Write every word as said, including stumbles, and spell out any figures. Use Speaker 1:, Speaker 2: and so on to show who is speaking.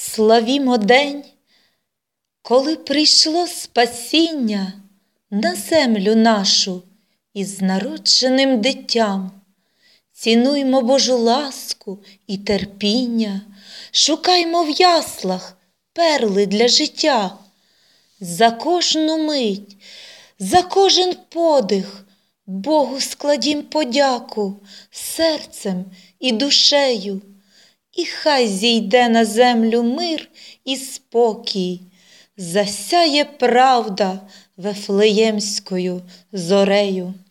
Speaker 1: Славімо день, коли прийшло спасіння на землю нашу із народженим дитям. Цінуймо Божу ласку і терпіння, шукаймо в яслах перли для життя. За кожну мить, за кожен подих Богу складім подяку серцем і душею. І хай зійде на землю мир і спокій, засяє правда Вифлеємською зорею.